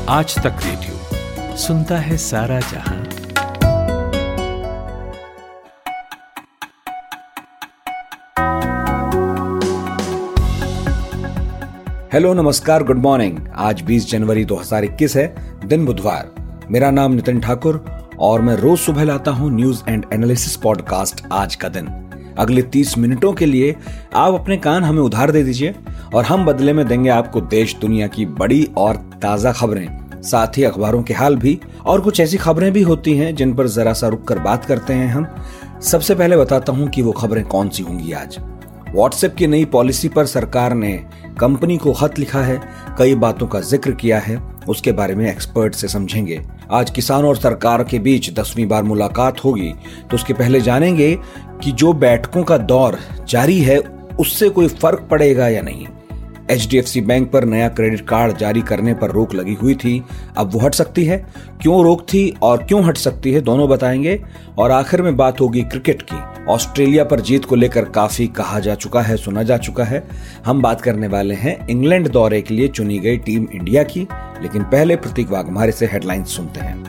आज तक रेडियो सुनता है सारा जहां। हेलो, नमस्कार, गुड मॉर्निंग। आज 20 जनवरी 2021 है, दिन बुधवार। मेरा नाम नितिन ठाकुर और मैं रोज सुबह लाता हूं न्यूज एंड एनालिसिस पॉडकास्ट आज का दिन। अगले 30 मिनटों के लिए आप अपने कान हमें उधार दे दीजिए और हम बदले में देंगे आपको देश दुनिया की बड़ी और ताजा खबरें, साथ ही अखबारों के हाल भी, और कुछ ऐसी खबरें भी होती हैं जिन पर जरा सा रुक कर बात करते हैं हम। सबसे पहले बताता हूं कि वो खबरें कौन सी होंगी आज। व्हाट्सएप की नई पॉलिसी पर सरकार ने कंपनी को खत लिखा है, कई बातों का जिक्र किया है, उसके बारे में एक्सपर्ट से समझेंगे। आज किसानों और सरकार के बीच 10वीं बार मुलाकात होगी, तो उसके पहले जानेंगे कि जो बैठकों का दौर जारी है उससे कोई फर्क पड़ेगा या नहीं। HDFC बैंक पर नया क्रेडिट कार्ड जारी करने पर रोक लगी हुई थी, अब वो हट सकती है। क्यों रोक थी और क्यों हट सकती है, दोनों बताएंगे। और आखिर में बात होगी क्रिकेट की। ऑस्ट्रेलिया पर जीत को लेकर काफी कहा जा चुका है, सुना जा चुका है। हम बात करने वाले हैं इंग्लैंड दौरे के लिए चुनी गई टीम इंडिया की, लेकिन पहले प्रतीक वाघमारे से हेडलाइंस सुनते हैं।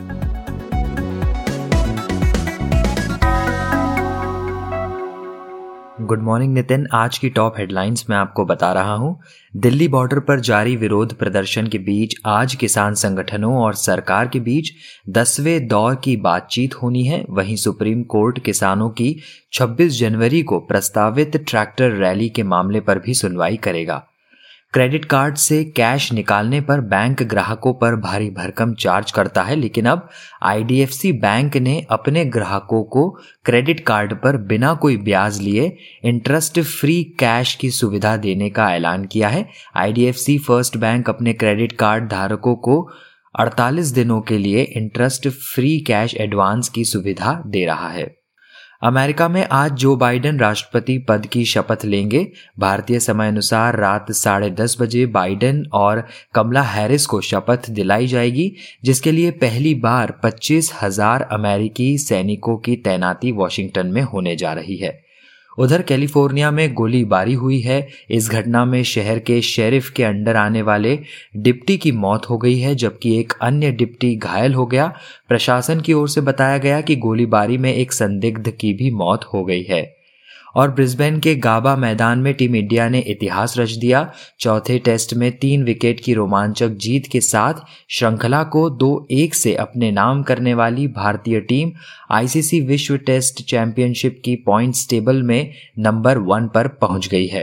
Good morning Nitin. आज की टॉप हेडलाइंस मैं आपको बता रहा हूं। दिल्ली बॉर्डर पर जारी विरोध प्रदर्शन के बीच आज किसान संगठनों और सरकार के बीच 10वें दौर की बातचीत होनी है। वहीं सुप्रीम कोर्ट किसानों की 26 जनवरी को प्रस्तावित ट्रैक्टर रैली के मामले पर भी सुनवाई करेगा। क्रेडिट कार्ड से कैश निकालने पर बैंक ग्राहकों पर भारी भरकम चार्ज करता है, लेकिन अब IDFC बैंक ने अपने ग्राहकों को क्रेडिट कार्ड पर बिना कोई ब्याज लिए इंटरेस्ट फ्री कैश की सुविधा देने का ऐलान किया है। IDFC फर्स्ट बैंक अपने क्रेडिट कार्ड धारकों को 48 दिनों के लिए इंटरेस्ट फ्री कैश एडवांस की सुविधा दे रहा है। अमेरिका में आज जो बाइडेन राष्ट्रपति पद की शपथ लेंगे। भारतीय समय अनुसार रात 10:30 बजे बाइडेन और कमला हैरिस को शपथ दिलाई जाएगी, जिसके लिए पहली बार 25,000 अमेरिकी सैनिकों की तैनाती वॉशिंगटन में होने जा रही है। उधर कैलिफोर्निया में गोलीबारी हुई है। इस घटना में शहर के शेरिफ के अंडर आने वाले डिप्टी की मौत हो गई है, जबकि एक अन्य डिप्टी घायल हो गया। प्रशासन की ओर से बताया गया कि गोलीबारी में एक संदिग्ध की भी मौत हो गई है। और ब्रिस्बेन के गाबा मैदान में टीम इंडिया ने इतिहास रच दिया। चौथे टेस्ट में 3 विकेट की रोमांचक जीत के साथ श्रृंखला को 2-1 से अपने नाम करने वाली भारतीय टीम ICC विश्व टेस्ट चैंपियनशिप की पॉइंट्स टेबल में नंबर 1 पर पहुंच गई है।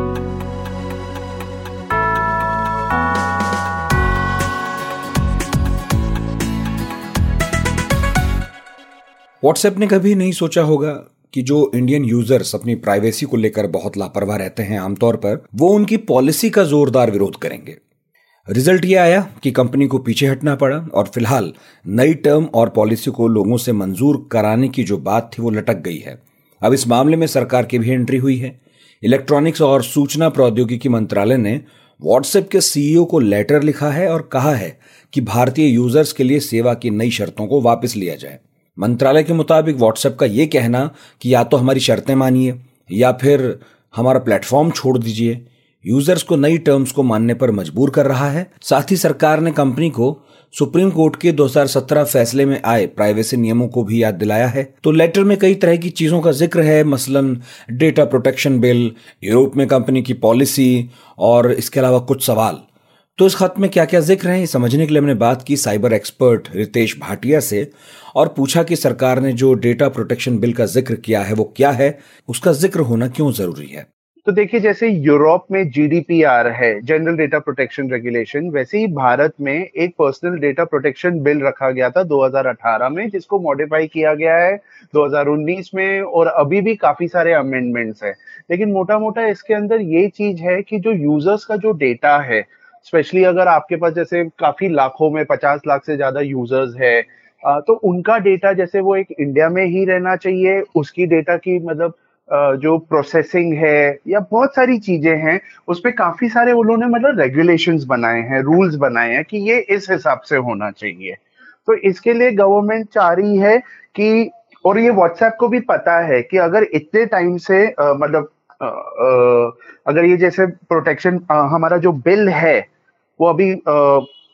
व्हाट्सएप ने कभी नहीं सोचा होगा कि जो इंडियन यूजर्स अपनी प्राइवेसी को लेकर बहुत लापरवाह रहते हैं आमतौर पर, वो उनकी पॉलिसी का जोरदार विरोध करेंगे। रिजल्ट ये आया कि कंपनी को पीछे हटना पड़ा और फिलहाल नई टर्म और पॉलिसी को लोगों से मंजूर कराने की जो बात थी वो लटक गई है। अब इस मामले में सरकार की भी एंट्री हुई है। इलेक्ट्रॉनिक्स और सूचना प्रौद्योगिकी मंत्रालय ने व्हाट्सएप के CEO को लेटर लिखा है और कहा है कि भारतीय यूजर्स के लिए सेवा की नई शर्तों को वापस लिया जाए। मंत्रालय के मुताबिक व्हाट्सएप का यह कहना कि या तो हमारी शर्तें मानिए या फिर हमारा प्लेटफॉर्म छोड़ दीजिए, यूजर्स को नई टर्म्स को मानने पर मजबूर कर रहा है। साथ ही सरकार ने कंपनी को सुप्रीम कोर्ट के 2017 फैसले में आए प्राइवेसी नियमों को भी याद दिलाया है। तो लेटर में कई तरह की चीजों का जिक्र है, मसलन डेटा प्रोटेक्शन बिल, यूरोप में कंपनी की पॉलिसी और इसके अलावा कुछ सवाल। तो इस खत में क्या क्या जिक्र है, ये समझने के लिए हमने बात की साइबर एक्सपर्ट रितेश भाटिया से और पूछा कि सरकार ने जो डेटा प्रोटेक्शन बिल का जिक्र किया है वो क्या है, उसका जिक्र होना क्यों जरूरी है। तो देखिए, जैसे यूरोप में GDPR है, जनरल डेटा प्रोटेक्शन रेगुलेशन, वैसे ही भारत में एक पर्सनल डेटा प्रोटेक्शन बिल रखा गया था 2018 में, जिसको मॉडिफाई किया गया है 2019 में, और अभी भी काफी सारे अमेंडमेंट्स है। लेकिन मोटा मोटा इसके अंदर ये चीज है कि जो यूजर्स का जो डेटा है, स्पेशली अगर आपके पास जैसे काफी लाखों में 50 लाख से ज्यादा यूजर्स है, तो उनका डेटा जैसे वो एक इंडिया में ही रहना चाहिए। उसकी डेटा की मतलब जो प्रोसेसिंग है या बहुत सारी चीजें हैं, उस पे काफी सारे उन्होंने मतलब रेगुलेशंस बनाए हैं, रूल्स बनाए हैं कि ये इस हिसाब से होना चाहिए। तो इसके लिए गवर्नमेंट चाह रही है कि, और ये व्हाट्सएप को भी पता है कि अगर इतने टाइम से मतलब अगर ये जैसे प्रोटेक्शन हमारा जो बिल है वो अभी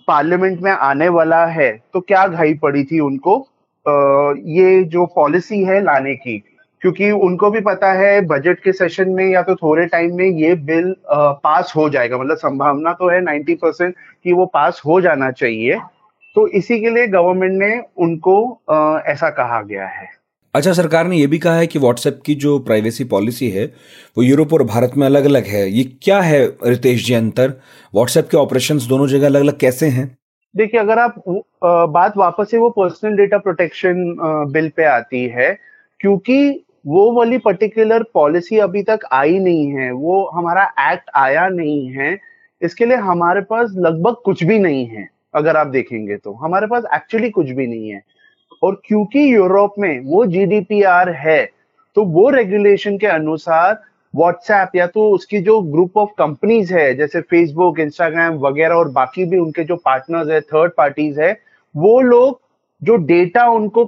पार्लियामेंट में आने वाला है, तो क्या घाई पड़ी थी उनको ये जो पॉलिसी है लाने की, क्योंकि उनको भी पता है बजट के सेशन में या तो थोड़े टाइम में ये बिल पास हो जाएगा, मतलब संभावना तो है 90% कि वो पास हो जाना चाहिए। तो इसी के लिए गवर्नमेंट ने उनको ऐसा कहा गया है। अच्छा, सरकार ने यह भी कहा है कि व्हाट्सएप की जो प्राइवेसी पॉलिसी है वो यूरोप और भारत में अलग अलग है। ये क्या है रितेश जी अंतर? व्हाट्सएप के ऑपरेशंस दोनों जगह अलग अलग कैसे हैं? देखिए, अगर आप बात वापस से वो personal data protection bill pay आती है, क्योंकि वो वाली पर्टिकुलर पॉलिसी अभी तक आई नहीं है, वो हमारा एक्ट आया नहीं है, इसके लिए हमारे पास लगभग कुछ भी नहीं है। अगर आप देखेंगे तो हमारे पास एक्चुअली कुछ भी नहीं है। और क्योंकि यूरोप में वो जीडीपीआर है, तो वो रेगुलेशन के अनुसार व्हाट्सएप या तो उसकी जो ग्रुप ऑफ कंपनीज है, जैसे फेसबुक, इंस्टाग्राम वगैरह और बाकी भी उनके जो पार्टनर्स है, थर्ड पार्टीज है, वो लोग जो डेटा उनको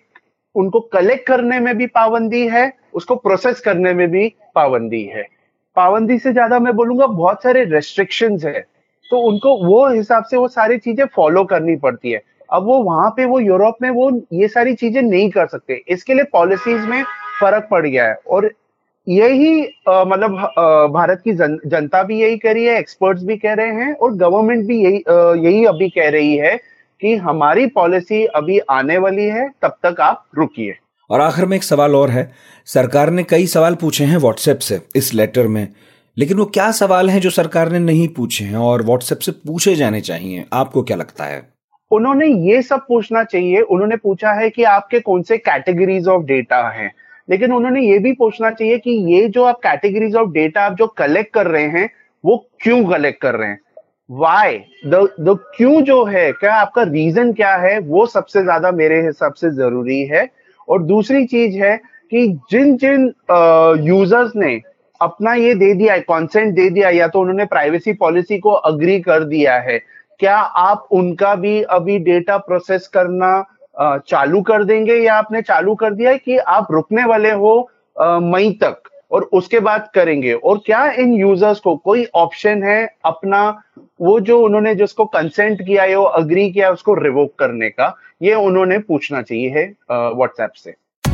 कलेक्ट करने में भी पाबंदी है, उसको प्रोसेस करने में भी पाबंदी है। पाबंदी से ज्यादा मैं बोलूंगा बहुत सारे रेस्ट्रिक्शंस है, तो उनको वो हिसाब से वो सारी चीजें फॉलो करनी पड़ती है। अब वो वहां पे वो यूरोप में वो ये सारी चीजें नहीं कर सकते, इसके लिए पॉलिसीज में फर्क पड़ गया है। और यही मतलब भारत की जनता भी यही कह रही है, एक्सपर्ट्स भी कह रहे हैं और गवर्नमेंट भी यही अभी कह रही है कि हमारी पॉलिसी अभी आने वाली है, तब तक आप रुकिए। और आखिर में एक सवाल और है, सरकार ने कई सवाल पूछे हैं व्हाट्सएप से इस लेटर में, लेकिन वो क्या सवाल हैं जो सरकार ने नहीं पूछे हैं और व्हाट्सएप से पूछे जाने चाहिए? आपको क्या लगता है? उन्होंने ये सब पूछना चाहिए। उन्होंने पूछा है कि आपके कौन से कैटेगरीज ऑफ डेटा हैं, लेकिन उन्होंने ये भी पूछना चाहिए कि ये जो आप कैटेगरीज ऑफ डेटा आप जो कलेक्ट कर रहे हैं, वो क्यों कलेक्ट कर रहे हैं, वाई, द क्यों जो है, क्या आपका रीजन क्या है, वो सबसे ज्यादा मेरे हिसाब से जरूरी है। और दूसरी चीज है कि जिन जिन यूजर्स ने अपना ये दे दिया है, कॉन्सेंट दे दिया, या तो उन्होंने प्राइवेसी पॉलिसी को अग्री कर दिया है, क्या आप उनका भी अभी डेटा प्रोसेस करना चालू कर देंगे, या आपने चालू कर दिया है कि आप रुकने वाले हो मई तक और उसके बाद करेंगे? और क्या इन यूजर्स को कोई ऑप्शन है अपना वो जो उन्होंने जिसको कंसेंट किया है, वो अग्री किया है, उसको रिवोक करने का? ये उन्होंने पूछना चाहिए है व्हाट्सएप से।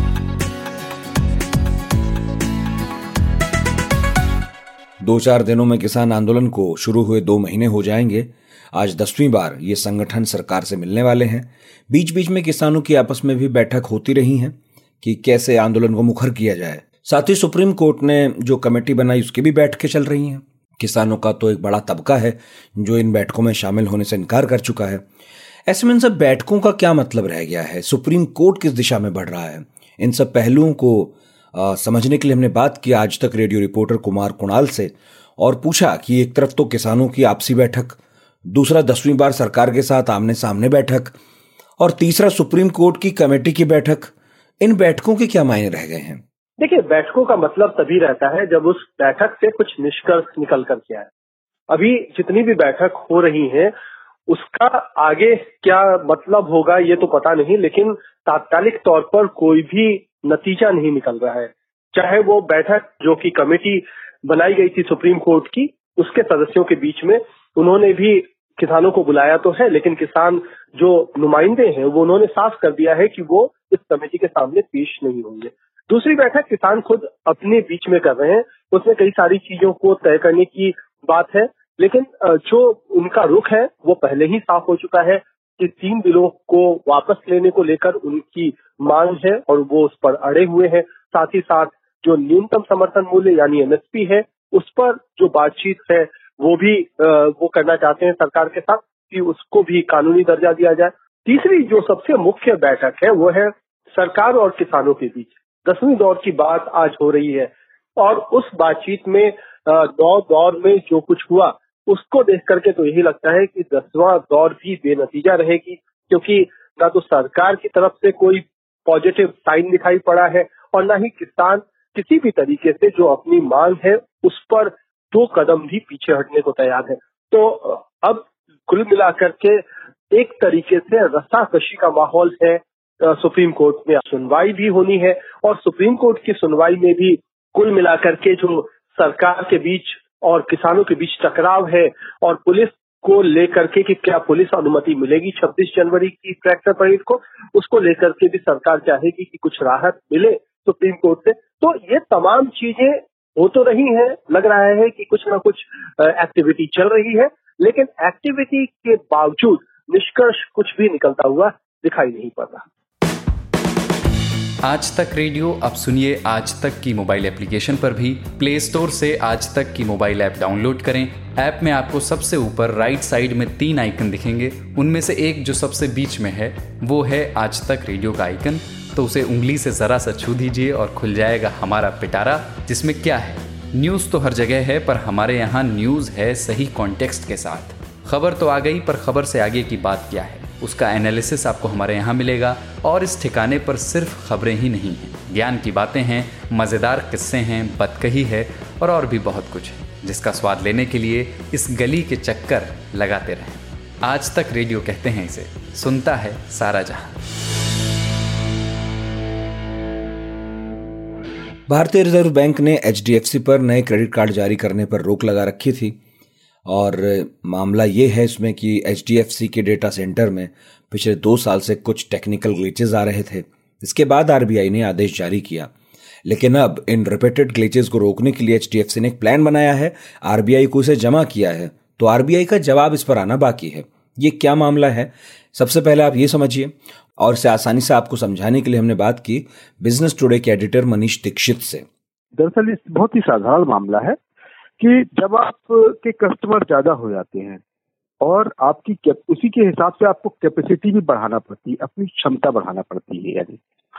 दो चार दिनों में किसान आंदोलन को शुरू हुए 2 महीने हो जाएंगे। आज 10वीं बार ये संगठन सरकार से मिलने वाले हैं। बीच बीच में किसानों की आपस में भी बैठक होती रही है कि कैसे आंदोलन को मुखर किया जाए। साथ ही सुप्रीम कोर्ट ने जो कमेटी बनाई उसकी भी बैठकें चल रही हैं। किसानों का तो एक बड़ा तबका है जो इन बैठकों में शामिल होने से इनकार कर चुका है। ऐसे में इन सब बैठकों का क्या मतलब रह गया है? सुप्रीम कोर्ट किस दिशा में बढ़ रहा है? इन सब पहलुओं को समझने के लिए हमने बात की आज तक रेडियो रिपोर्टर कुमार कुणाल से और पूछा कि एक तरफ तो किसानों की आपसी बैठक, दूसरा 10वीं बार सरकार के साथ आमने सामने बैठक और तीसरा सुप्रीम कोर्ट की कमेटी की बैठक। इन बैठकों के क्या मायने रह गए हैं? देखिए, बैठकों का मतलब तभी रहता है जब उस बैठक से कुछ निष्कर्ष निकल कर के आए। अभी जितनी भी बैठक हो रही है उसका आगे क्या मतलब होगा ये तो पता नहीं, लेकिन तात्कालिक तौर पर कोई भी नतीजा नहीं निकल रहा है। चाहे वो बैठक जो कि कमेटी बनाई गई थी सुप्रीम कोर्ट की, उसके सदस्यों के बीच में उन्होंने भी किसानों को बुलाया तो है, लेकिन किसान जो नुमाइंदे हैं वो उन्होंने साफ कर दिया है कि वो इस कमेटी के सामने पेश नहीं होंगे। दूसरी बैठक किसान खुद अपने बीच में कर रहे हैं, उसमें कई सारी चीजों को तय करने की बात है, लेकिन जो उनका रुख है वो पहले ही साफ हो चुका है कि 3 बिलों को वापस लेने को लेकर उनकी मांग है और वो उस पर अड़े हुए हैं। साथ ही साथ जो न्यूनतम समर्थन मूल्य यानी एमएसपी है, उस पर जो बातचीत है वो भी वो करना चाहते हैं सरकार के साथ कि उसको भी कानूनी दर्जा दिया जाए। तीसरी जो सबसे मुख्य बैठक है वो है सरकार और किसानों के बीच। 10वीं दौर की बात आज हो रही है और उस बातचीत में 9 दौर में जो कुछ हुआ उसको देख करके तो यही लगता है कि 10वां दौर भी बेनतीजा रहेगी, क्योंकि ना तो सरकार की तरफ से कोई पॉजिटिव साइन दिखाई पड़ा है और ना ही किसान किसी भी तरीके से जो अपनी मांग है उस पर 2 कदम भी पीछे हटने को तैयार है। तो अब कुल मिलाकर के एक तरीके से रस्साकशी का माहौल है। सुप्रीम कोर्ट में सुनवाई भी होनी है और सुप्रीम कोर्ट की सुनवाई में भी कुल मिलाकर के जो सरकार के बीच और किसानों के बीच टकराव है और पुलिस को लेकर के कि क्या पुलिस अनुमति मिलेगी 26 जनवरी की ट्रैक्टर परेड को, उसको लेकर के भी सरकार चाहेगी कि कुछ राहत मिले सुप्रीम कोर्ट से। तो ये तमाम चीजें हो तो रही हैं, लग रहा है कि कुछ ना कुछ एक्टिविटी चल रही है, लेकिन एक्टिविटी के बावजूद निष्कर्ष कुछ भी निकलता हुआ दिखाई नहीं पड़ रहा। आज तक रेडियो अब सुनिए आज तक की मोबाइल एप्लीकेशन पर भी। प्ले स्टोर से आज तक की मोबाइल ऐप डाउनलोड करें। ऐप में आपको सबसे ऊपर राइट साइड में 3 आइकन दिखेंगे, उनमें से एक जो सबसे बीच में है वो है आज तक रेडियो का आइकन। तो उसे उंगली से जरा सा छू दीजिए और खुल जाएगा हमारा पिटारा, जिसमें क्या है, न्यूज़ तो हर जगह है, पर हमारे यहाँ न्यूज़ है सही कॉन्टेक्स्ट के साथ। खबर तो आ गई, पर खबर से आगे की बात क्या है, उसका एनालिसिस आपको हमारे यहाँ मिलेगा। और इस ठिकाने पर सिर्फ खबरें ही नहीं हैं, ज्ञान की बातें हैं, मज़ेदार किस्से हैं, बतकही है और भी बहुत कुछ है, जिसका स्वाद लेने के लिए इस गली के चक्कर लगाते रहें। आज तक रेडियो कहते हैं इसे, सुनता है सारा जहां। भारतीय रिजर्व बैंक ने HDFC पर नए क्रेडिट कार्ड जारी करने पर रोक लगा रखी थी और मामला ये है इसमें कि HDFC के डेटा सेंटर में पिछले 2 साल से कुछ टेक्निकल ग्लिचेस आ रहे थे। इसके बाद RBI ने आदेश जारी किया, लेकिन अब इन रिपीटेड ग्लिचेस को रोकने के लिए HDFC ने एक प्लान बनाया है, RBI को इसे जमा किया है, तो RBI का जवाब इस पर आना बाकी है। ये क्या मामला है, सबसे पहले आप ये समझिए, और इसे आसानी से आपको समझाने के लिए हमने बात की बिजनेस टुडे के एडिटर मनीष दीक्षित से। दरअसल इस बहुत ही साधारण मामला है कि जब आपके कस्टमर ज्यादा हो जाते हैं और आपकी उसी के हिसाब से आपको कैपेसिटी भी बढ़ाना पड़ती है, अपनी क्षमता बढ़ाना पड़ती है। यानी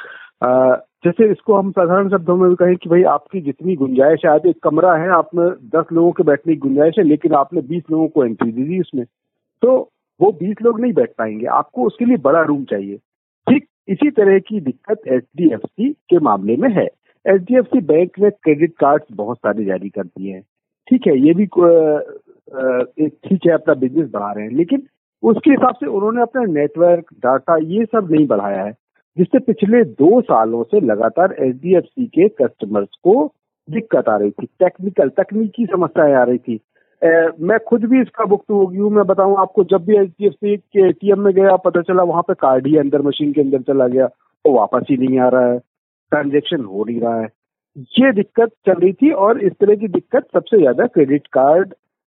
जैसे इसको हम साधारण शब्दों में भी कहें कि भाई आपकी जितनी गुंजाइश है, आज एक कमरा है, आप में 10 लोगों के बैठने की गुंजाइश है, लेकिन आपने 20 लोगों को एंट्री दी थी उसमें, तो वो 20 लोग नहीं बैठ पाएंगे, आपको उसके लिए बड़ा रूम चाहिए। ठीक इसी तरह की दिक्कत HDFC के मामले में है। HDFC बैंक ने क्रेडिट कार्ड बहुत सारे जारी कर दिए हैं, ठीक है, ये भी ठीक है, अपना बिजनेस बढ़ा रहे हैं, लेकिन उसके हिसाब से उन्होंने अपना नेटवर्क, डाटा, ये सब नहीं बढ़ाया है, जिससे पिछले 2 सालों से लगातार HDFC के कस्टमर्स को दिक्कत आ रही थी, तकनीकी समस्याएं आ रही थी। मैं खुद भी इसका भुक्तभोगी हूँ। मैं बताऊं आपको, जब भी HDFC के ATM में गया, पता चला वहां पे कार्ड ही अंदर मशीन के अंदर चला गया, वो वापस ही नहीं आ रहा है, ट्रांजैक्शन हो नहीं रहा है, ये दिक्कत चल रही थी। और इस तरह की दिक्कत सबसे ज्यादा क्रेडिट कार्ड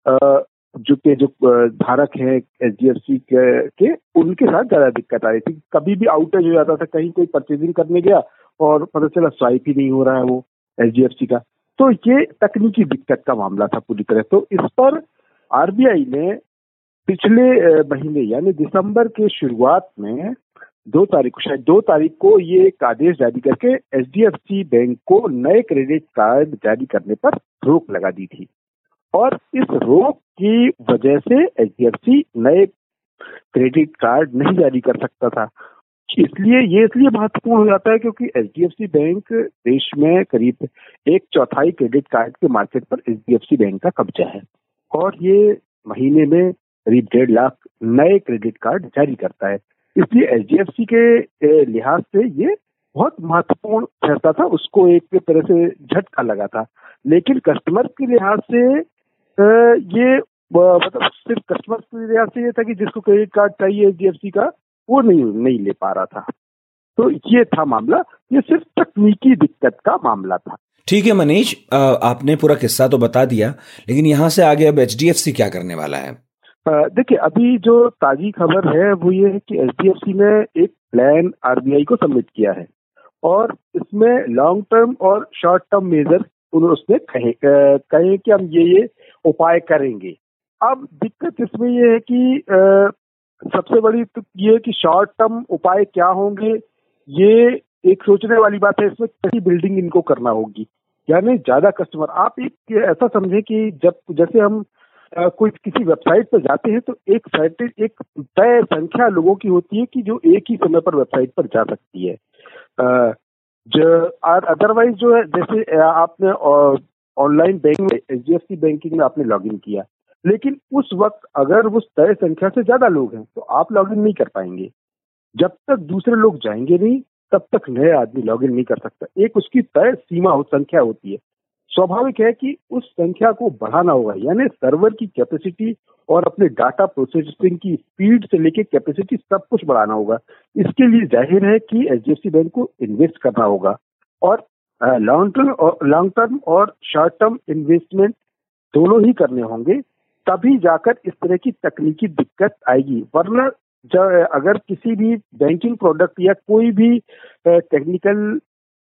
जो धारक हैं HDFC के उनके साथ ज्यादा दिक्कत आ रही थी। कभी भी आउटेज हो जाता था, कहीं कोई परचेजिंग करने गया और पता चला स्वाइप ही नहीं हो रहा है वो HDFC का, तो ये तकनीकी दिक्कत का मामला था पूरी तरह। तो इस पर RBI ने पिछले महीने यानी दिसंबर के शुरुआत में 2 तारीख को ये एक आदेश जारी करके HDFC बैंक को नए क्रेडिट कार्ड जारी करने पर रोक लगा दी थी। और इस रोक की वजह से HDFC नए क्रेडिट कार्ड नहीं जारी कर सकता था। इसलिए महत्वपूर्ण हो जाता है क्योंकि HDFC बैंक देश में करीब 1/4 क्रेडिट कार्ड के मार्केट पर HDFC बैंक का कब्जा है और ये महीने में करीब 1.5 लाख नए क्रेडिट कार्ड जारी करता है। इसलिए HDFC के लिहाज से ये बहुत महत्वपूर्ण फैसला था, उसको एक तरह से झटका लगा था। लेकिन कस्टमर के लिहाज से ये मतलब सिर्फ कस्टमर के लिहाज से ये था कि जिसको क्रेडिट कार्ड चाहिए HDFC का, वो नहीं ले पा रहा था। तो ये था मामला, ये सिर्फ तकनीकी दिक्कत का मामला था। ठीक है मनीष, आपने पूरा किस्सा तो बता दिया, लेकिन यहाँ से आगे अब HDFC क्या करने वाला है? देखिए, अभी जो ताजी खबर है वो ये है कि HDFC ने एक प्लान RBI को सबमिट किया है और इसमें लॉन्ग टर्म और शॉर्ट टर्म मेजर उसने कहे कि हम ये उपाय करेंगे। अब दिक्कत इसमें ये है कि सबसे बड़ी तो ये है कि शॉर्ट टर्म उपाय क्या होंगे, ये एक सोचने वाली बात है। इसमें कैसी बिल्डिंग इनको करना होगी, यानी ज्यादा कस्टमर। आप एक ऐसा समझे कि जैसे हम कोई किसी वेबसाइट पर जाते हैं तो एक तय संख्या लोगों की होती है कि जो एक ही समय पर वेबसाइट पर जा सकती है। अदरवाइज जो है, जैसे आपने ऑनलाइन बैंक में HDFC बैंकिंग में आपने लॉगिन किया, लेकिन उस वक्त अगर उस तय संख्या से ज्यादा लोग हैं तो आप लॉगिन नहीं कर पाएंगे। जब तक दूसरे लोग जाएंगे नहीं तब तक नए आदमी लॉगिन नहीं कर सकता। एक उसकी तय सीमा संख्या होती है। स्वाभाविक है कि उस संख्या को बढ़ाना होगा, यानी सर्वर की कैपेसिटी और अपने डाटा प्रोसेसिंग की स्पीड से लेके कैपेसिटी सब कुछ बढ़ाना होगा। इसके लिए जाहिर है कि एचडीएफसी बैंक को इन्वेस्ट करना होगा और लॉन्ग टर्म और शॉर्ट टर्म इन्वेस्टमेंट दोनों ही करने होंगे, तभी जाकर इस तरह की तकनीकी दिक्कत आएगी। वरना अगर किसी भी बैंकिंग प्रोडक्ट या कोई भी टेक्निकल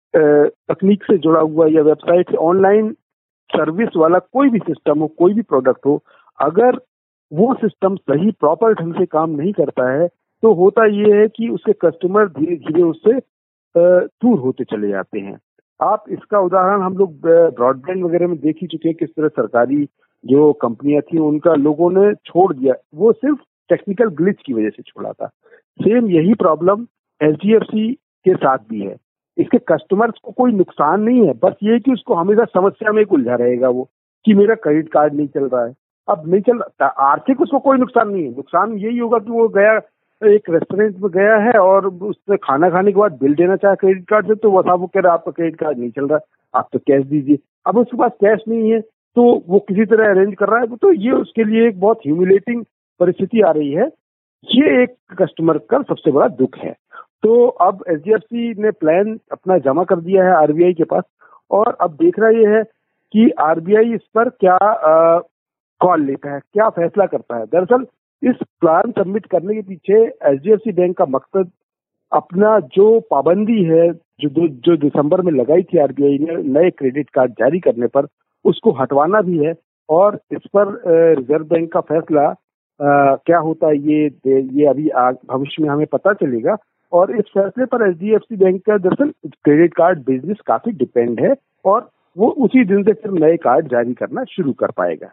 तकनीक से जुड़ा हुआ या वेबसाइट से ऑनलाइन सर्विस वाला कोई भी सिस्टम हो, कोई भी प्रोडक्ट हो, अगर वो सिस्टम सही प्रॉपर ढंग से काम नहीं करता है तो होता ये है कि उसके कस्टमर धीरे धीरे उससे दूर होते चले जाते हैं। आप इसका उदाहरण हम लोग ब्रॉडबैंड वगैरह में देख ही चुके हैं, किस तरह सरकारी जो कंपनियां थी उनका लोगों ने छोड़ दिया, वो सिर्फ टेक्निकल ग्लिच की वजह से छोड़ा था। सेम यही प्रॉब्लम एचडीएफसी के साथ भी है। इसके कस्टमर्स को कोई नुकसान नहीं है, बस ये कि उसको हमेशा समस्या में उलझा रहेगा वो कि मेरा क्रेडिट कार्ड नहीं चल रहा है। अब नहीं चल रहा, आर्थिक उसको कोई नुकसान नहीं है, नुकसान यही होगा कि वो गया एक रेस्टोरेंट में गया है और उससे खाना खाने के बाद बिल देना चाहे क्रेडिट कार्ड से, तो वो साहब वो कह रहा है आपका क्रेडिट कार्ड नहीं चल रहा, आप तो कैश दीजिए। अब उसके पास कैश नहीं है तो वो किसी तरह अरेंज कर रहा है, तो ये उसके लिए एक बहुत ह्यूमिलेटिंग परिस्थिति आ रही है। ये एक कस्टमर का सबसे बड़ा दुख है। तो अब एचडीएफसी ने प्लान अपना जमा कर दिया है आरबीआई के पास और अब देखना ये है कि आरबीआई इस पर क्या कॉल लेता है, क्या फैसला करता है। दरअसल इस प्लान सबमिट करने के पीछे एचडीएफसी बैंक का मकसद अपना जो पाबंदी है जो दिसंबर में लगाई थी आरबीआई ने नए क्रेडिट कार्ड जारी करने पर, उसको हटवाना भी है। और इस पर रिजर्व बैंक का फैसला क्या होता है ये अभी भविष्य में हमें पता चलेगा। और इस फैसले पर एचडीएफसी बैंक का दरअसल क्रेडिट कार्ड बिजनेस काफी डिपेंड है और वो उसी दिन से फिर नए कार्ड जारी करना शुरू कर पाएगा।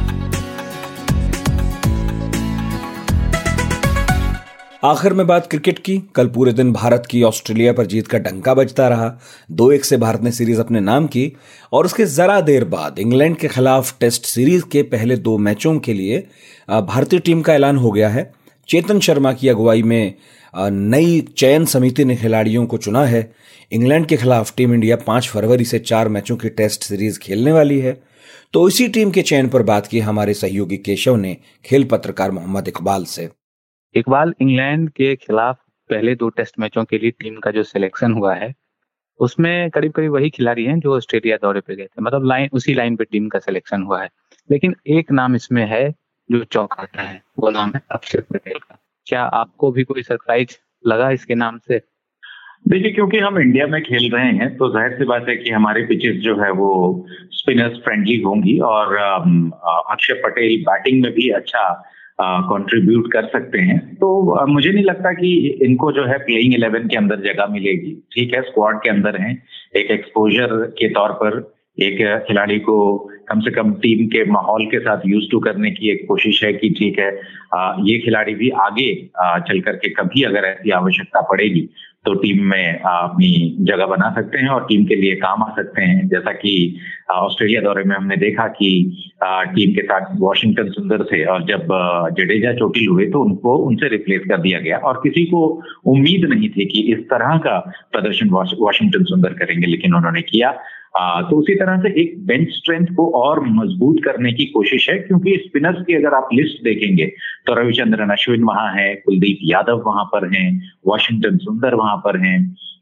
आखिर में बात क्रिकेट की। कल पूरे दिन भारत की ऑस्ट्रेलिया पर जीत का डंका बजता रहा। 2-1 से भारत ने सीरीज अपने नाम की और उसके जरा देर बाद इंग्लैंड के खिलाफ टेस्ट सीरीज के पहले 2 मैचों के लिए भारतीय टीम का ऐलान हो गया है। चेतन शर्मा की अगुवाई में नई चयन समिति ने खिलाड़ियों को चुना है। इंग्लैंड के खिलाफ टीम इंडिया 5 फरवरी से 4 मैचों की टेस्ट सीरीज खेलने वाली है। तो इसी टीम के चयन पर बात की हमारे सहयोगी केशव ने खेल पत्रकार मोहम्मद इकबाल से। इकबाल, इंग्लैंड के खिलाफ पहले 2 टेस्ट मैचों के लिए टीम का जो सिलेक्शन हुआ है उसमें करीब करीब वही खिलाड़ी हैं जो ऑस्ट्रेलिया दौरे पे गए थे, मतलब उसी लाइन पे टीम का सिलेक्शन हुआ है। लेकिन एक नाम इसमें है जो चौंकाता है, वो नाम है अक्षर पटेल का। क्या आपको भी कोई सरप्राइज लगा इसके नाम से? देखिए, क्योंकि हम इंडिया में खेल रहे हैं तो जाहिर सी बात है कि हमारी पिचेस जो है वो स्पिनर्स फ्रेंडली होंगी और अक्षर पटेल बैटिंग में भी अच्छा कंट्रीब्यूट कर सकते हैं। तो मुझे नहीं लगता कि इनको जो है प्लेइंग 11 के अंदर जगह मिलेगी। ठीक है, स्क्वाड के अंदर हैं, एक एक्सपोजर के तौर पर एक खिलाड़ी को कम से कम टीम के माहौल के साथ यूज टू करने की एक कोशिश है कि ठीक है ये खिलाड़ी भी आगे चल करके कभी अगर ऐसी आवश्यकता पड़ेगी तो टीम में अपनी जगह बना सकते हैं और टीम के लिए काम आ सकते हैं। जैसा कि ऑस्ट्रेलिया दौरे में हमने देखा कि टीम के साथ वॉशिंगटन सुंदर थे और जब जडेजा चोटिल हुए तो उनसे रिप्लेस कर दिया गया और किसी को उम्मीद नहीं थी कि इस तरह का प्रदर्शन वॉशिंगटन सुंदर करेंगे, लेकिन उन्होंने किया। तो उसी तरह से एक बेंच स्ट्रेंथ को और मजबूत करने की कोशिश है, क्योंकि स्पिनर्स की अगर आप लिस्ट देखेंगे तो रविचंद्रन अश्विन वहां है, कुलदीप यादव वहां पर हैं, वॉशिंगटन सुंदर वहां पर हैं,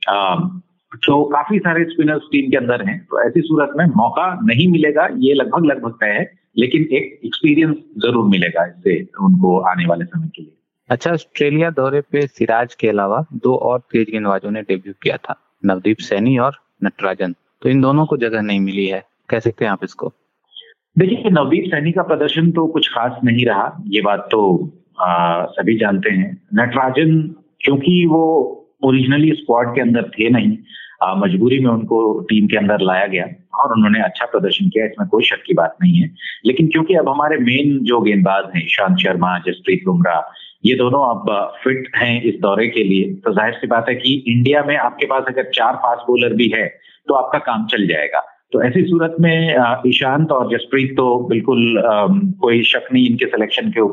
तो काफी सारे स्पिनर्स टीम के अंदर हैं। तो ऐसी सूरत में मौका नहीं मिलेगा ये लगभग तय है, लेकिन एक एक्सपीरियंस जरूर मिलेगा इससे उनको आने वाले समय के लिए। अच्छा, ऑस्ट्रेलिया दौरे पे सिराज के अलावा 2 और तेज गेंदबाजों ने डेब्यू किया था, नवदीप सैनी और नटराजन। तो इन दोनों को जगह नहीं मिली है, कैसे देखते हैं आप इसको? देखिए, नवदीप सैनी का प्रदर्शन तो कुछ खास नहीं रहा, ये बात तो सभी जानते हैं। नटराजन क्योंकि वो ओरिजिनली स्क्वाड के अंदर थे नहीं, मजबूरी में उनको टीम के अंदर लाया गया और उन्होंने अच्छा प्रदर्शन किया, इसमें कोई शक की बात नहीं है। लेकिन क्योंकि अब हमारे मेन जो गेंदबाज हैं ईशांत शर्मा, जसप्रीत बुमराह, ये दोनों अब फिट हैं इस दौरे के लिए, तो जाहिर सी बात है कि इंडिया में आपके पास अगर 4 फास्ट बॉलर भी है तो आपका काम चल जाएगा। तो ऐसी सूरत में ईशांत और जसप्रीत तो बिल्कुल कोई शक नहीं इनके सिलेक्शन के ऊपर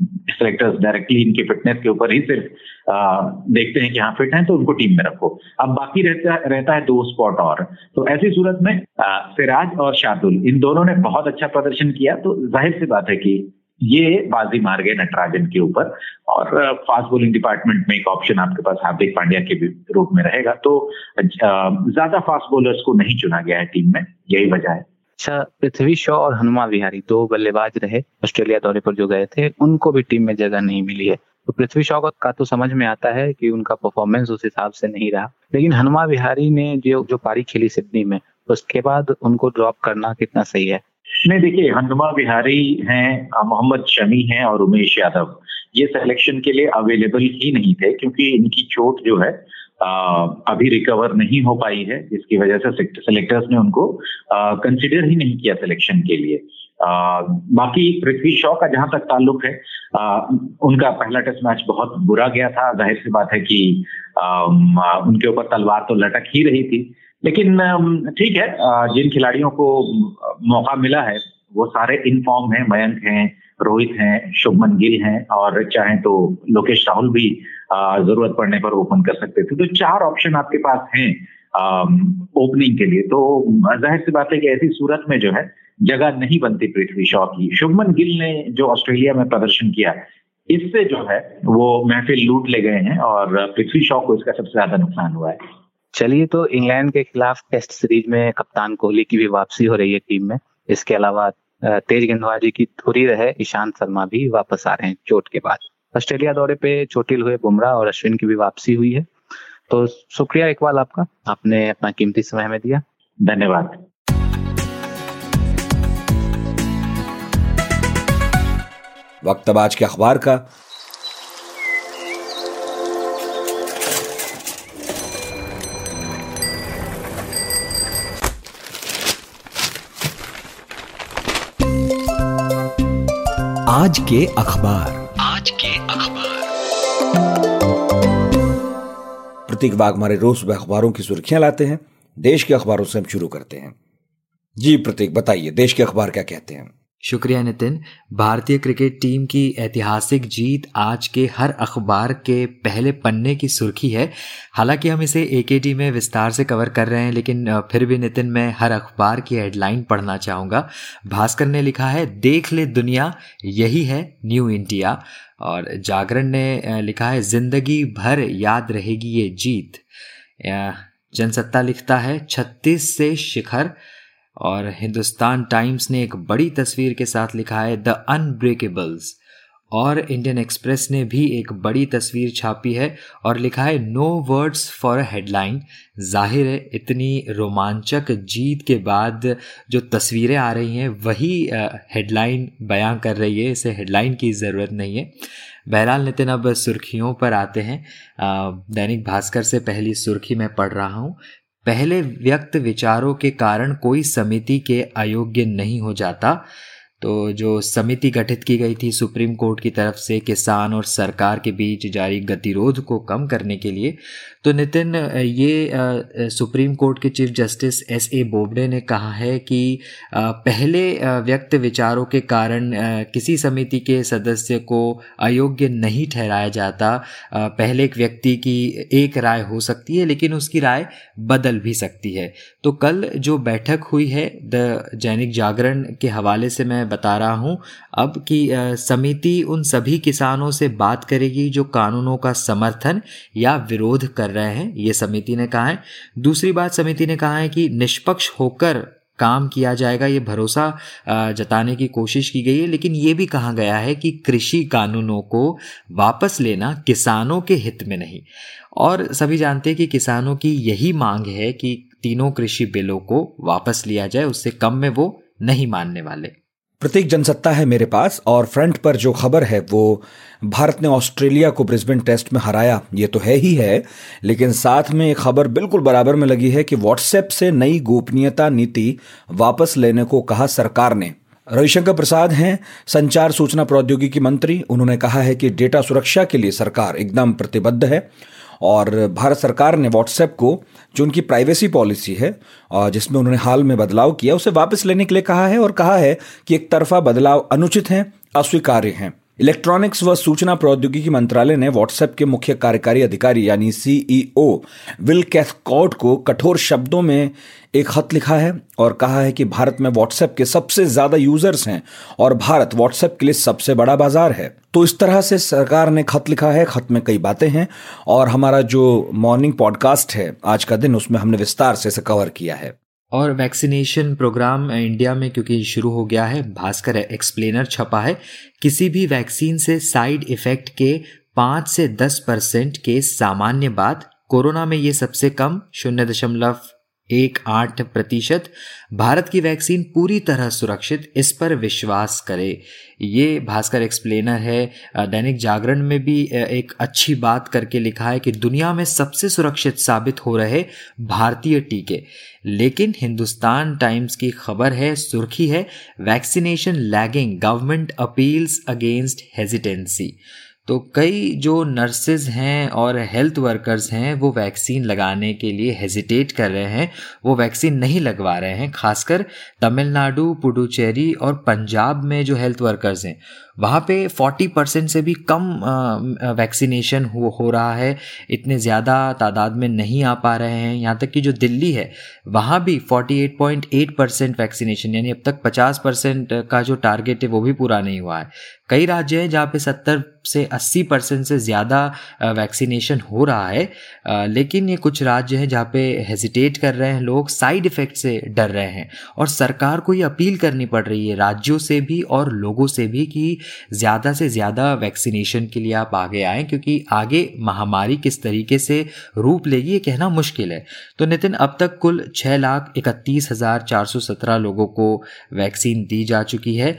सिलेक्टर्स डायरेक्टली इनकी फिटनेस के ऊपर ही सिर्फ देखते हैं कि हाँ फिट हैं तो उनको टीम में रखो। अब बाकी रहता है 2 स्पॉट और। तो ऐसी सूरत में सिराज और शार्दुल इन दोनों ने बहुत अच्छा प्रदर्शन किया, तो जाहिर सी बात है कि ये बाजी मार गए नटराजन के ऊपर। और फास्ट बॉलिंग डिपार्टमेंट में एक ऑप्शन आपके पास हार्दिक पांड्या के रूप में रहेगा, तो ज्यादा फास्ट बॉलर्स को नहीं चुना गया है टीम में, यही वजह है। अच्छा, पृथ्वी शॉ और हनुमा विहारी 2 बल्लेबाज रहे ऑस्ट्रेलिया दौरे पर जो गए थे, उनको भी टीम में जगह नहीं मिली है। तो पृथ्वी शॉ का तो समझ में आता है कि उनका परफॉर्मेंस उस हिसाब से नहीं रहा, लेकिन हनुमा विहारी ने जो पारी खेली सिडनी में, उसके बाद उनको ड्रॉप करना कितना सही है? नहीं, देखिए, हनुमा विहारी हैं, मोहम्मद शमी हैं और उमेश यादव, ये सिलेक्शन के लिए अवेलेबल ही नहीं थे क्योंकि इनकी चोट जो है अभी रिकवर नहीं हो पाई है, जिसकी वजह से सिलेक्टर्स ने उनको कंसिडर ही नहीं किया सिलेक्शन के लिए। बाकी पृथ्वी शॉ का जहां तक ताल्लुक है, उनका पहला टेस्ट मैच बहुत बुरा गया था। जाहिर सी बात है कि उनके ऊपर तलवार तो लटक ही रही थी, लेकिन ठीक है, जिन खिलाड़ियों को मौका मिला है वो सारे इन फॉर्म हैं। मयंक हैं, रोहित हैं, शुभमन गिल हैं, और चाहे तो लोकेश राहुल भी जरूरत पड़ने पर ओपन कर सकते थे। तो 4 ऑप्शन आपके पास हैं ओपनिंग के लिए। तो जाहिर सी बात है कि ऐसी सूरत में जो है जगह नहीं बनती पृथ्वी शॉ की। शुभमन गिल ने जो ऑस्ट्रेलिया में प्रदर्शन किया, इससे जो है वो महफिल लूट ले गए हैं और पृथ्वी शॉ को इसका सबसे ज्यादा नुकसान हुआ है। चलिए, तो इंग्लैंड के खिलाफ टेस्ट सीरीज में कप्तान कोहली की भी वापसी हो रही है टीम में। इसके अलावा तेज गेंदबाजी की धुरी रहे ईशांत शर्मा भी वापस आ रहे हैं चोट के बाद। ऑस्ट्रेलिया दौरे पे चोटिल हुए बुमराह और अश्विन की भी वापसी हुई है। तो शुक्रिया इकबाल आपका, आपने अपना कीमती समय हमें दिया। धन्यवाद। वक्त अब आज के अखबार का। आज के अखबार। प्रतीक बाग हमारे रोज सुबह अखबारों की सुर्खियां लाते हैं। देश के अखबारों से हम शुरू करते हैं। जी प्रतीक, बताइए देश के अखबार क्या कहते हैं? शुक्रिया नितिन। भारतीय क्रिकेट टीम की ऐतिहासिक जीत आज के हर अखबार के पहले पन्ने की सुर्खी है। हालांकि हम इसे एकेडी में विस्तार से कवर कर रहे हैं, लेकिन फिर भी नितिन मैं हर अखबार की हेडलाइन पढ़ना चाहूँगा। भास्कर ने लिखा है, देख ले दुनिया, यही है न्यू इंडिया। और जागरण ने लिखा है, जिंदगी भर याद रहेगी ये जीत। जनसत्ता लिखता है, 36 से शिखर। और हिंदुस्तान टाइम्स ने एक बड़ी तस्वीर के साथ लिखा है, द अनब्रेकेबल्स। और इंडियन एक्सप्रेस ने भी एक बड़ी तस्वीर छापी है और लिखा है, no words for a headline. जाहिर है इतनी रोमांचक जीत के बाद जो तस्वीरें आ रही हैं वही हेडलाइन बयां कर रही है, इसे हेडलाइन की ज़रूरत नहीं है। बहरहाल नितिन, अब सुर्खियों पर आते हैं। दैनिक भास्कर से पहली सुर्खी मैं पढ़ रहा हूँ। पहले व्यक्त विचारों के कारण कोई समिति के अयोग्य नहीं हो जाता। तो जो समिति गठित की गई थी सुप्रीम कोर्ट की तरफ से किसान और सरकार के बीच जारी गतिरोध को कम करने के लिए, तो नितिन ये सुप्रीम कोर्ट के चीफ जस्टिस S.A. बोबडे ने कहा है कि पहले व्यक्त विचारों के कारण किसी समिति के सदस्य को अयोग्य नहीं ठहराया जाता। पहले एक व्यक्ति की एक राय हो सकती है, लेकिन उसकी राय बदल भी सकती है। तो कल जो बैठक हुई है, द दैनिक जागरण के हवाले से मैं बता रहा हूं अब कि समिति उन सभी किसानों से बात करेगी जो कानूनों का समर्थन या विरोध कर रहे हैं, ये समिति ने कहा है। दूसरी बात, समिति ने कहा है कि निष्पक्ष होकर काम किया जाएगा, ये भरोसा जताने की कोशिश की गई है। लेकिन ये भी कहा गया है कि कृषि कानूनों को वापस लेना किसानों के हित में नहीं। और सभी जानते हैं कि किसानों की यही मांग है कि तीनों कृषि बिलों को वापस लिया जाए, उससे कम में वो नहीं मानने वाले। प्रतीक, जनसत्ता है मेरे पास और फ्रंट पर जो खबर है वो भारत ने ऑस्ट्रेलिया को ब्रिस्बेन टेस्ट में हराया, ये तो है ही है, लेकिन साथ में एक खबर बिल्कुल बराबर में लगी है कि व्हाट्सएप से नई गोपनीयता नीति वापस लेने को कहा सरकार ने। रविशंकर प्रसाद हैं संचार सूचना प्रौद्योगिकी मंत्री। उन्होंने कहा है कि डेटा सुरक्षा के लिए सरकार एकदम प्रतिबद्ध है और भारत सरकार ने व्हाट्सएप को, जो उनकी प्राइवेसी पॉलिसी है और जिसमें उन्होंने हाल में बदलाव किया, उसे वापस लेने के लिए कहा है और कहा है कि एक तरफा बदलाव अनुचित हैं, अस्वीकार्य हैं। इलेक्ट्रॉनिक्स व सूचना प्रौद्योगिकी मंत्रालय ने व्हाट्सएप के मुख्य कार्यकारी अधिकारी यानी सीईओ विल कैथकार्ट को कठोर शब्दों में एक खत लिखा है और कहा है कि भारत में व्हाट्सएप के सबसे ज्यादा यूजर्स हैं और भारत व्हाट्सएप के लिए सबसे बड़ा बाजार है। तो इस तरह से सरकार ने खत लिखा है, खत में कई बातें हैं और हमारा जो मॉर्निंग पॉडकास्ट है आज का दिन, उसमें हमने विस्तार से इसे कवर किया है। और वैक्सीनेशन प्रोग्राम इंडिया में क्योंकि शुरू हो गया है, भास्कर एक्सप्लेनर छपा है। किसी भी वैक्सीन से साइड इफेक्ट के 5 से 10% केस सामान्य बात, कोरोना में ये सबसे कम 0.18%। भारत की वैक्सीन पूरी तरह सुरक्षित, इस पर विश्वास करे। ये भास्कर एक्सप्लेनर है। दैनिक जागरण में भी एक अच्छी बात करके लिखा है कि दुनिया में सबसे सुरक्षित साबित हो रहे भारतीय टीके। लेकिन हिंदुस्तान टाइम्स की खबर है, सुर्खी है, vaccination lagging, government appeals against hesitancy. तो कई जो नर्सेज हैं और हेल्थ वर्कर्स हैं वो वैक्सीन लगाने के लिए हेजिटेट कर रहे हैं, वो वैक्सीन नहीं लगवा रहे हैं। खासकर तमिलनाडु, पुडुचेरी और पंजाब में जो हेल्थ वर्कर्स हैं वहाँ पे 40% से भी कम वैक्सीनेशन हो रहा है, इतने ज़्यादा तादाद में नहीं आ पा रहे हैं। यहाँ तक कि जो दिल्ली है वहाँ भी 48.8% वैक्सीनेशन, यानी अब तक 50% का जो टारगेट है वो भी पूरा नहीं हुआ है। कई राज्य हैं जहाँ पे 70 से 80% से ज़्यादा वैक्सीनेशन हो रहा है, लेकिन ये कुछ राज्य हैं जहाँ पे हेजिटेट कर रहे हैं लोग, साइड इफ़ेक्ट से डर रहे हैं। और सरकार को ये अपील करनी पड़ रही है राज्यों से भी और लोगों से भी कि ज़्यादा से ज़्यादा वैक्सीनेशन के लिए आप आगे आएँ, क्योंकि आगे महामारी किस तरीके से रूप लेगी ये कहना मुश्किल है। तो नितिन, अब तक कुल 6,31,417 लोगों को वैक्सीन दी जा चुकी है।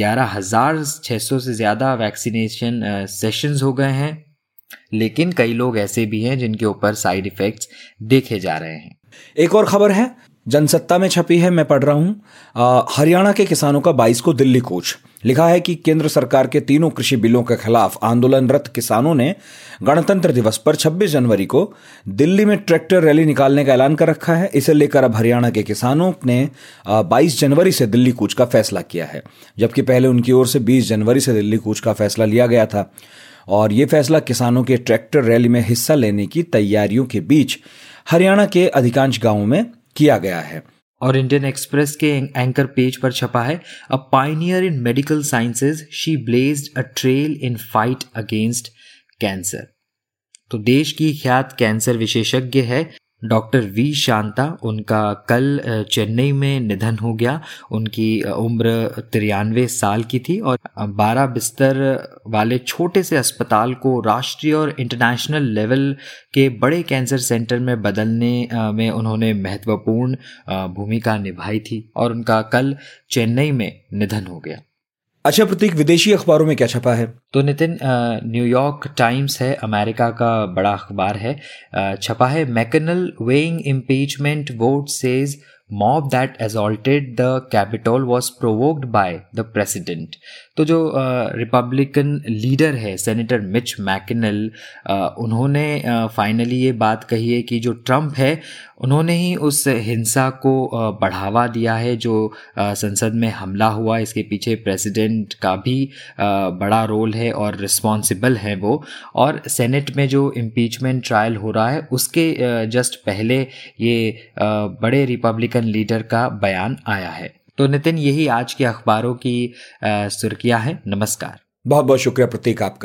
11,600 से ज़्यादा वैक्सीनेशन सेशंस हो गए हैं, लेकिन कई लोग ऐसे भी हैं जिनके ऊपर साइड इफ़ेक्ट्स देखे जा रहे हैं। एक और खबर है, जनसत्ता में छपी है, मैं पढ़ रहा हूं। हरियाणा के किसानों का 22 को दिल्ली कूच। लिखा है कि केंद्र सरकार के तीनों कृषि बिलों के खिलाफ आंदोलनरत किसानों ने गणतंत्र दिवस पर 26 जनवरी को दिल्ली में ट्रैक्टर रैली निकालने का ऐलान कर रखा है। इसे लेकर अब हरियाणा के किसानों ने 22 जनवरी से दिल्ली कूच का फैसला किया है, जबकि पहले उनकी ओर से 20 जनवरी से दिल्ली कूच का फैसला लिया गया था। और ये फैसला किसानों के ट्रैक्टर रैली में हिस्सा लेने की तैयारियों के बीच हरियाणा के अधिकांश गांवों में किया गया है। और इंडियन एक्सप्रेस के एंकर पेज पर छपा है, a pioneer in medical sciences, she blazed a trail in fight against cancer. तो देश की ख्यात कैंसर विशेषज्ञ है डॉक्टर वी शांता, उनका कल चेन्नई में निधन हो गया। उनकी उम्र 93 साल की थी और 12 बिस्तर वाले छोटे से अस्पताल को राष्ट्रीय और इंटरनेशनल लेवल के बड़े कैंसर सेंटर में बदलने में उन्होंने महत्वपूर्ण भूमिका निभाई थी और उनका कल चेन्नई में निधन हो गया। अच्छा प्रतीक, विदेशी अखबारों में क्या छपा है? तो नितिन, न्यूयॉर्क टाइम्स है, अमेरिका का बड़ा अखबार है, छपा है, McConnell weighing impeachment vote says mob that assaulted the Capitol was provoked by the president. तो जो रिपब्लिकन लीडर है सेनेटर मिच मैकनेल, उन्होंने फाइनली ये बात कही है कि जो ट्रंप है उन्होंने ही उस हिंसा को बढ़ावा दिया है जो संसद में हमला हुआ। इसके पीछे प्रेसिडेंट का भी बड़ा रोल है और रिस्पॉन्सिबल है वो। और सेनेट में जो इम्पीचमेंट ट्रायल हो रहा है उसके जस्ट पहले ये बड़े रिपब्लिकन लीडर का बयान आया है। तो नितिन, यही आज के अखबारों की सुर्खियां हैं। नमस्कार। बहुत बहुत शुक्रिया प्रतीक आपका।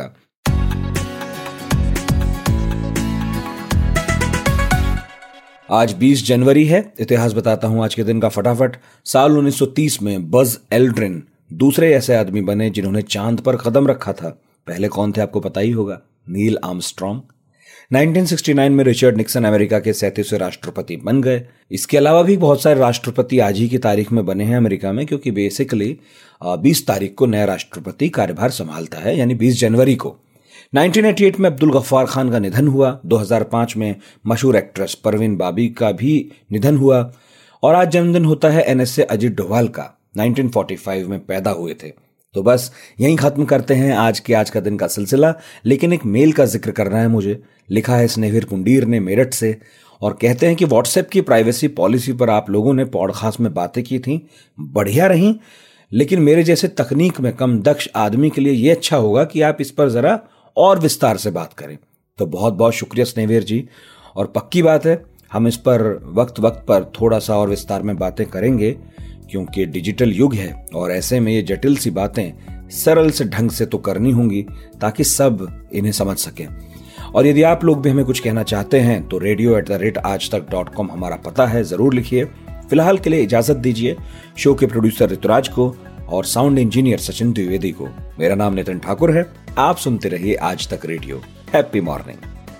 आज 20 जनवरी है। इतिहास बताता हूं आज के दिन का फटाफट। साल 1930 में बज एल्ड्रिन दूसरे ऐसे आदमी बने जिन्होंने चांद पर कदम रखा था। पहले कौन थे आपको पता ही होगा, नील आर्मस्ट्रॉन्ग। 1969 में रिचर्ड निक्सन अमेरिका के 37वें राष्ट्रपति बन गए। इसके अलावा भी बहुत सारे राष्ट्रपति आज ही की तारीख में बने हैं अमेरिका में, क्योंकि बेसिकली 20 तारीख को नया राष्ट्रपति कार्यभार संभालता है, यानी 20 जनवरी को। 1988 में अब्दुल गफ्फार खान का निधन हुआ। 2005 में मशहूर एक्ट्रेस परवीन बाबी का भी निधन हुआ। और आज जन्मदिन होता है NSA अजित डोभाल का, 1945 में पैदा हुए थे। तो बस यहीं खत्म करते हैं आज का दिन का सिलसिला। लेकिन एक मेल का जिक्र करना है मुझे। लिखा है स्नेहिर कुंडीर ने मेरठ से, और कहते हैं कि व्हाट्सएप की प्राइवेसी पॉलिसी पर आप लोगों ने पॉडकास्ट में बातें की थी, बढ़िया रही, लेकिन मेरे जैसे तकनीक में कम दक्ष आदमी के लिए ये अच्छा होगा कि आप इस पर जरा और विस्तार से बात करें। तो बहुत बहुत शुक्रिया स्नेहवीर जी, और पक्की बात है हम इस पर वक्त पर थोड़ा सा और विस्तार में बातें करेंगे, क्योंकि डिजिटल युग है और ऐसे में ये जटिल सी बातें सरल से ढंग से तो करनी होंगी ताकि सब इन्हें समझ सकें। और यदि आप लोग भी हमें कुछ कहना चाहते हैं तो radio@aajtak.com हमारा पता है, जरूर लिखिए। फिलहाल के लिए इजाजत दीजिए शो के प्रोड्यूसर ऋतुराज को और साउंड इंजीनियर सचिन द्विवेदी को। मेरा नाम नितिन ठाकुर है। आप सुनते रहिए आज तक रेडियो। Happy morning.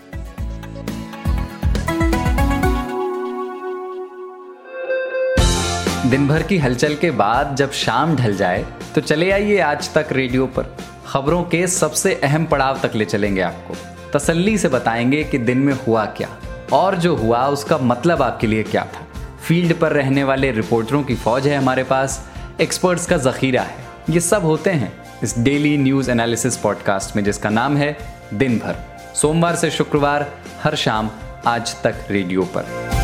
दिन भर की हलचल के बाद जब शाम ढल जाए तो चले आइए आज तक रेडियो पर। खबरों के सबसे अहम पड़ाव तक ले चलेंगे आपको, तसल्ली से बताएंगे कि दिन में हुआ क्या और जो हुआ उसका मतलब आपके लिए क्या था। फील्ड पर रहने वाले रिपोर्टरों की फौज है हमारे पास, एक्सपर्ट्स का जखीरा है। ये सब होते हैं इस डेली न्यूज एनालिसिस पॉडकास्ट में, जिसका नाम है दिन भर, सोमवार से शुक्रवार हर शाम आज तक रेडियो पर।